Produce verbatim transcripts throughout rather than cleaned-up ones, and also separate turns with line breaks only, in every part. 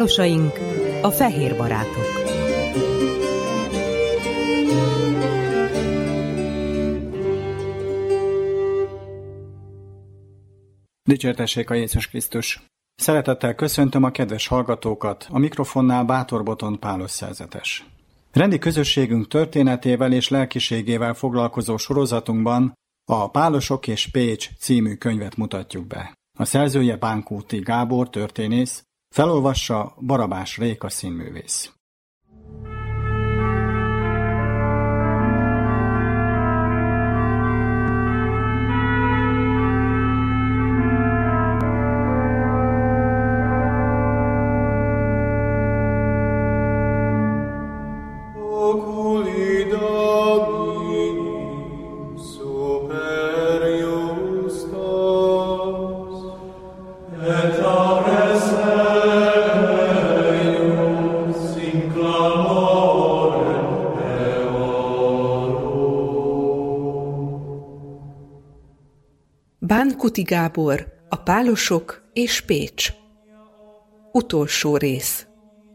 Pálosaink, a fehér barátok.
Dicsértessék a Jézus Krisztus! Szeretettel köszöntöm a kedves hallgatókat, a mikrofonnál Bátor Botond Pálos szerzetes. Rendi közösségünk történetével és lelkiségével foglalkozó sorozatunkban a Pálosok és Pécs című könyvet mutatjuk be. A szerzője Bánkúti Gábor történész, felolvassa Barabás Réka színművész.
Bánkúti Gábor, a Pálosok és Pécs. Utolsó rész.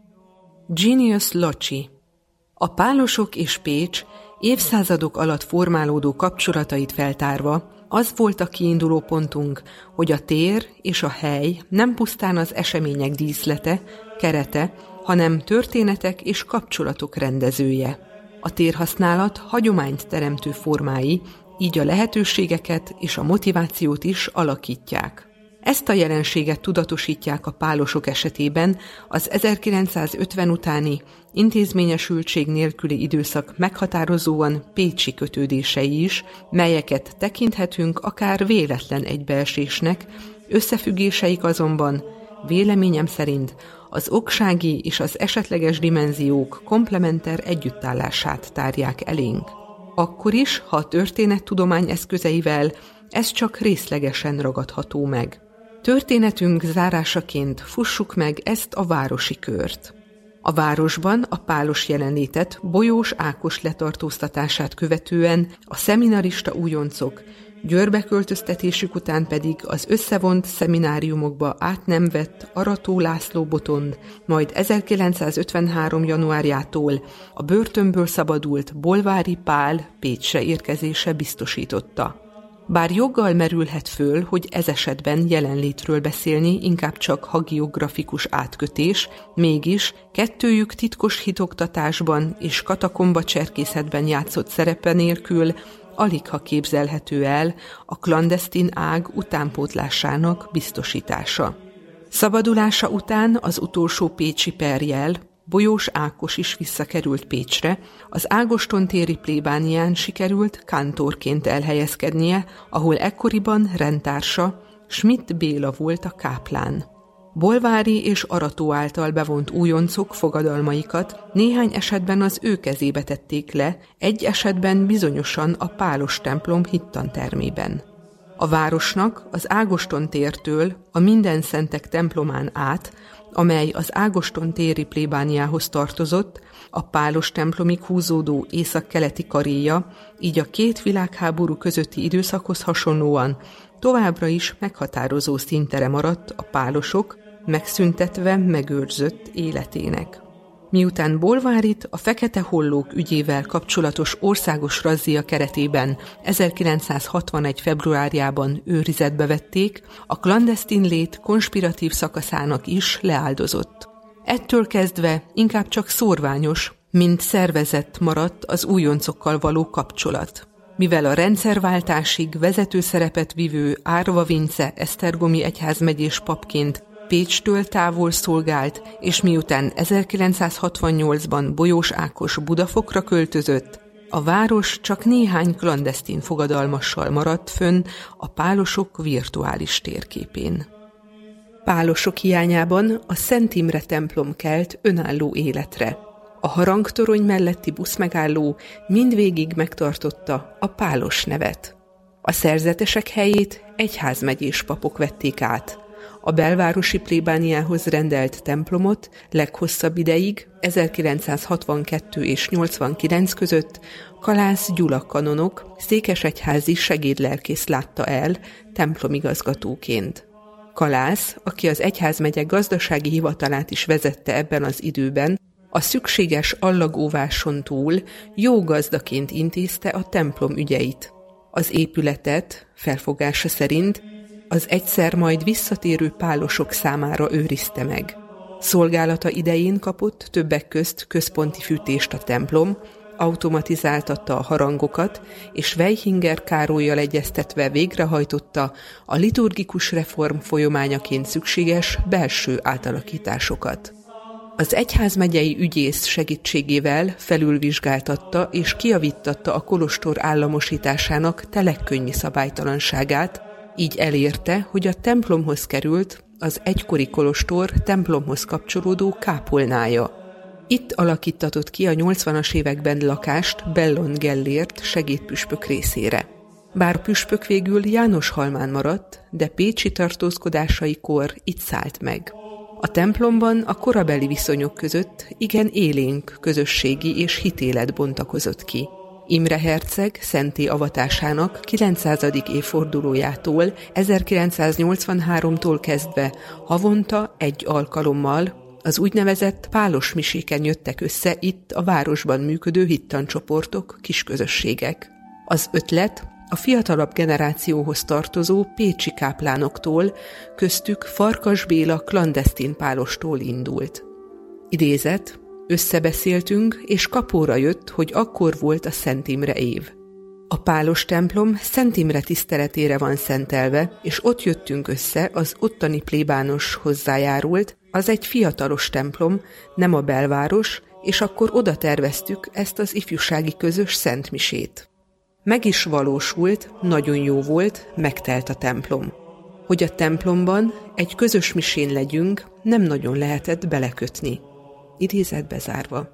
Genius Loci. A Pálosok és Pécs évszázadok alatt formálódó kapcsolatait feltárva az volt a kiinduló pontunk, hogy a tér és a hely nem pusztán az események díszlete, kerete, hanem történetek és kapcsolatok rendezője. A térhasználat hagyományt teremtő formái, így a lehetőségeket és a motivációt is alakítják. Ezt a jelenséget tudatosítják a pálosok esetében az ezerkilencszázötven utáni intézményesültség nélküli időszak meghatározóan pécsi kötődései is, melyeket tekinthetünk akár véletlen egybeesésnek, összefüggéseik azonban véleményem szerint az oksági és az esetleges dimenziók komplementer együttállását tárják elénk. Akkor is, ha a történettudomány eszközeivel ez csak részlegesen ragadható meg. Történetünk zárásaként fussuk meg ezt a városi kört. A városban a pálos jelenlétet Bolyós Ákos letartóztatását követően a szeminarista újoncok, Győrbe költöztetésük után pedig az összevont szemináriumokba át nem vett Arató László Botond, majd ezerkilencszázötvenhárom januárjától a börtönből szabadult Bolvári Pál Pécsre érkezése biztosította. Bár joggal merülhet föl, hogy ez esetben jelenlétről beszélni inkább csak hagiografikus átkötés, mégis kettőjük titkos hitoktatásban és katakomba cserkészetben játszott szerepe nélkül aligha képzelhető el a klandesztin ág utánpótlásának biztosítása. Szabadulása után az utolsó pécsi perjel, Bolyós Ákos is visszakerült Pécsre, az ágostontéri plébánián sikerült kántorként elhelyezkednie, ahol ekkoriban rendtársa, Schmidt Béla volt a káplán. Bolvári és Arató által bevont újoncok fogadalmaikat néhány esetben az ő kezébe tették le, egy esetben bizonyosan a pálos templom hittantermében. A városnak az Ágoston tértől a Mindenszentek templomán át, amely az Ágoston téri plébániához tartozott, a pálos templomig húzódó északkeleti karéja, így a két világháború közötti időszakhoz hasonlóan továbbra is meghatározó színtere maradt a pálosok megszüntetve megőrzött életének. Miután Bolvárit a Fekete Hollók ügyével kapcsolatos országos razzia keretében ezerkilencszázhatvanegy februárjában őrizetbe vették, a klandesztin lét konspiratív szakaszának is leáldozott. Ettől kezdve inkább csak szórványos, mint szervezett maradt az újoncokkal való kapcsolat. Mivel a rendszerváltásig vezető szerepet vivő Árva Vince esztergomi egyházmegyés papként Pécstől távol szolgált, és miután ezerkilencszázhatvannyolcban Bolyós Ákos Budafokra költözött, a város csak néhány klandesztin fogadalmassal maradt fönn a pálosok virtuális térképén. Pálosok hiányában a Szent Imre templom kelt önálló életre. A harangtorony melletti buszmegálló mindvégig megtartotta a pálos nevet. A szerzetesek helyét egyházmegyés papok vették át. A belvárosi plébániához rendelt templomot leghosszabb ideig, ezerkilencszázhatvankettő és nyolcvankilenc között Kalász Gyula kanonok székesegyházi segédlelkész látta el templomigazgatóként. Kalász, aki az egyházmegye gazdasági hivatalát is vezette ebben az időben, a szükséges allagóváson túl jó gazdaként intézte a templom ügyeit. Az épületet, felfogása szerint, az egyszer majd visszatérő pálosok számára őrizte meg. Szolgálata idején kapott többek közt központi fűtést a templom, automatizáltatta a harangokat, és Weichinger Károllyal egyeztetve végrehajtotta a liturgikus reform folyamányaként szükséges belső átalakításosokat. Az egyházmegyei ügyész segítségével felülvizsgáltatta és kijavíttatta a kolostor államosításának telekkönnyű szabálytalanságát, így elérte, hogy a templomhoz került az egykori kolostor templomhoz kapcsolódó kápolnája. Itt alakíttatott ki a nyolcvanas években lakást Bellon Gellért segédpüspök részére. Bár a püspök végül Jánoshalmán maradt, de pécsi tartózkodásaikor itt szállt meg. A templomban a korabeli viszonyok között igen élénk közösségi és hitélet bontakozott ki. Imre herceg szentté avatásának kilencszázadik évfordulójától ezerkilencszáznyolcvanháromtól kezdve havonta egy alkalommal az úgynevezett pálos miséken jöttek össze itt a városban működő hittancsoportok, kisközösségek. Az ötlet a fiatalabb generációhoz tartozó pécsi káplánoktól, köztük Farkas Béla klandesztin pálostól indult. Idézet: összebeszéltünk, és kapóra jött, hogy akkor volt a Szent Imre év. A pálos templom Szent Imre tiszteletére van szentelve, és ott jöttünk össze, az ottani plébános hozzájárult, az egy fiatalos templom, nem a belváros, és akkor oda terveztük ezt az ifjúsági közös szentmisét. Meg is valósult, nagyon jó volt, megtelt a templom. Hogy a templomban egy közös misén legyünk, nem nagyon lehetett belekötni. Idézet bezárva.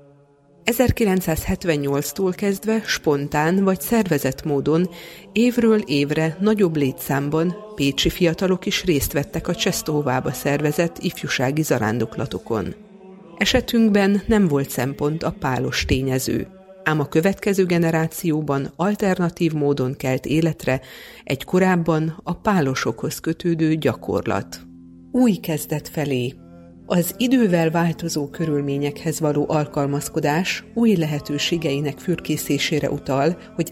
ezerkilencszázhetvennyolctól kezdve spontán vagy szervezett módon évről évre nagyobb létszámban pécsi fiatalok is részt vettek a Csesztóvába szervezett ifjúsági zarándoklatokon. Esetünkben nem volt szempont a pálos tényező, ám a következő generációban alternatív módon kelt életre egy korábban a pálosokhoz kötődő gyakorlat. Új kezdet felé. Az idővel változó körülményekhez való alkalmazkodás új lehetőségeinek fürkészésére utal, hogy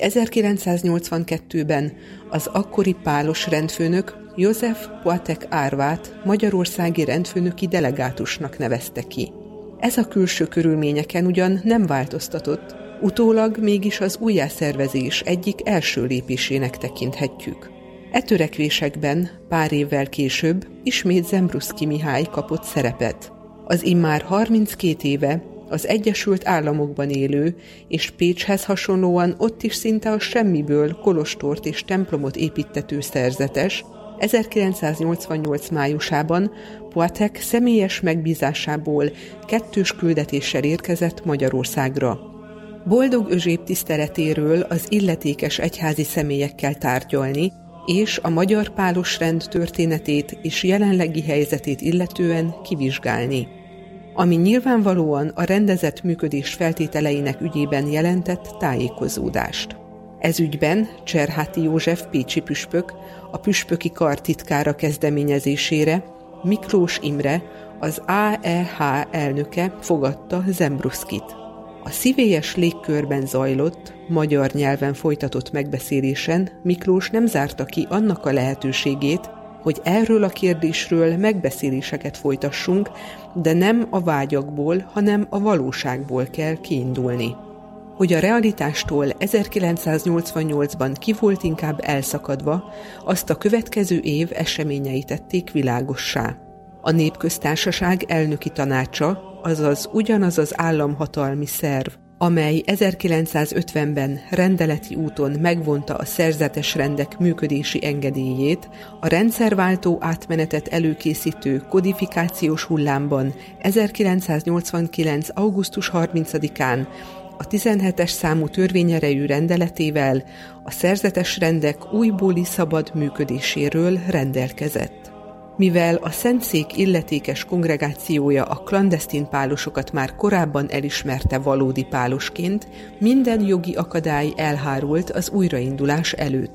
ezerkilencszáznyolcvankettőben az akkori pálos rendfőnök József Poatek Árvát magyarországi rendfőnöki delegátusnak nevezte ki. Ez a külső körülményeken ugyan nem változtatott, utólag mégis az újjászervezés egyik első lépésének tekinthetjük. E törekvésekben pár évvel később ismét Zembruszky Mihály kapott szerepet. Az immár harminckét éve az Egyesült Államokban élő és Pécshez hasonlóan ott is szinte a semmiből kolostort és templomot építtető szerzetes ezerkilencszáznyolcvannyolc májusában Poatek személyes megbízásából kettős küldetéssel érkezett Magyarországra. Boldog Özséb tiszteletéről az illetékes egyházi személyekkel tárgyalni, és a magyar pálos rend történetét és jelenlegi helyzetét illetően kivizsgálni, ami nyilvánvalóan a rendezett működés feltételeinek ügyében jelentett tájékozódást. Ez ügyben Cserháti József pécsi püspök a püspöki kar titkára kezdeményezésére Miklós Imre, az á e há elnöke fogadta Zembruszkyt. A szívélyes légkörben zajlott, magyar nyelven folytatott megbeszélésen Miklós nem zárta ki annak a lehetőségét, hogy erről a kérdésről megbeszéléseket folytassunk, de nem a vágyakból, hanem a valóságból kell kiindulni. Hogy a realitástól ezerkilencszáznyolcvannyolcban ki volt inkább elszakadva, azt a következő év eseményei tették világossá. A Népköztársaság elnöki tanácsa, azaz ugyanaz az államhatalmi szerv, amely ezerkilencszázötvenben rendeleti úton megvonta a szerzetes rendek működési engedélyét, a rendszerváltó átmenetet előkészítő kodifikációs hullámban ezerkilencszáznyolcvankilenc. augusztus harmincadikán a tizenhetes számú törvényerejű rendeletével a szerzetes rendek újbóli szabad működéséről rendelkezett. Mivel a Szentszék illetékes kongregációja a klandesztin pálosokat már korábban elismerte valódi pálosként, minden jogi akadály elhárult az újraindulás előtt.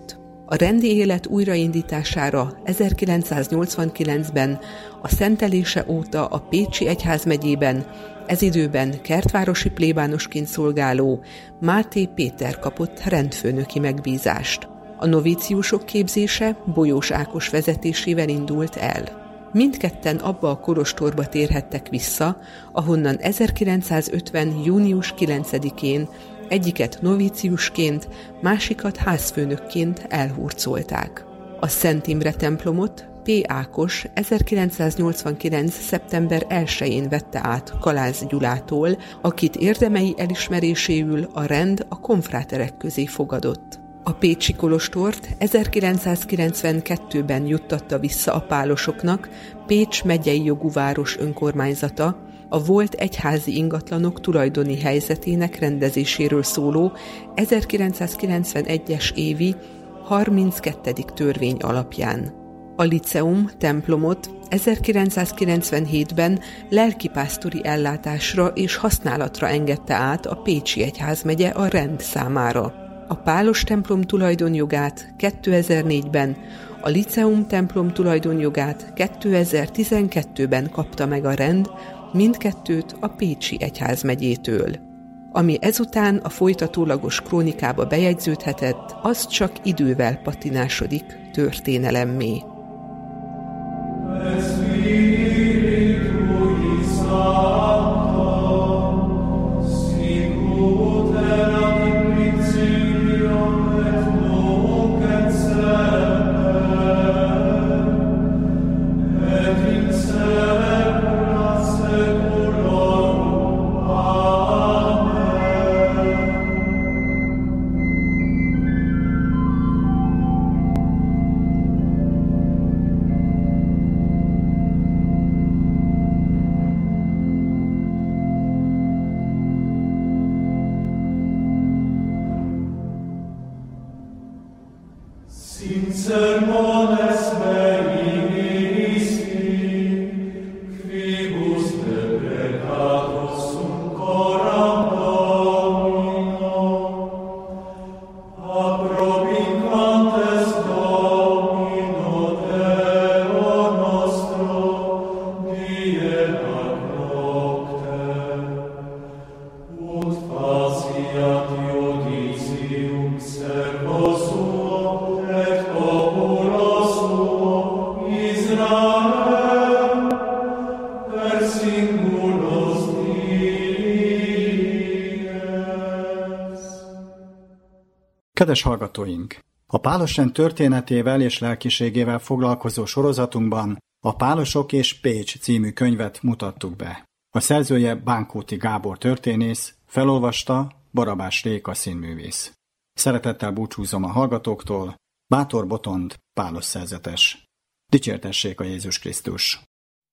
A rendi élet újraindítására ezerkilencszáznyolcvankilencben a szentelése óta a Pécsi egyházmegyében ez időben kertvárosi plébánosként szolgáló Máté Péter kapott rendfőnöki megbízást. A novíciusok képzése Bolyós Ákos vezetésével indult el. Mindketten abba a kolostorba térhettek vissza, ahonnan ezerkilencszázötven. június kilencedikén egyiket novíciusként, másikat házfőnökként elhurcolták. A Szent Imre templomot P. Ákos ezerkilencszáznyolcvankilenc. szeptember elsején vette át Kalász Gyulától, akit érdemei elismeréséül a rend a konfráterek közé fogadott. A pécsi kolostort ezerkilencszázkilencvenkettőben juttatta vissza a pálosoknak Pécs megyei jogú város önkormányzata, a volt egyházi ingatlanok tulajdoni helyzetének rendezéséről szóló ezerkilencszázkilencvenegyes évi harminckettedik törvény alapján. A liceum templomot ezerkilencszázkilencvenhétben lelkipásztori ellátásra és használatra engedte át a Pécsi egyházmegye a rend számára. A pálos templom tulajdonjogát kétezer-négyben, a liceum templom tulajdonjogát kétezer-tizenkettőben kapta meg a rend, mindkettőt a Pécsi egyházmegyétől. Ami ezután a folytatólagos krónikába bejegyződhetett, az csak idővel patinásodik történelemmé.
Kedves hallgatóink! A pálosrend történetével és lelkiségével foglalkozó sorozatunkban a Pálosok és Pécs című könyvet mutattuk be. A szerzője Bánkóti Gábor történész, felolvasta Barabás Réka színművész. Szeretettel búcsúzom a hallgatóktól, Bátor Botond pálos szerzetes. Dicsértessék a Jézus Krisztus!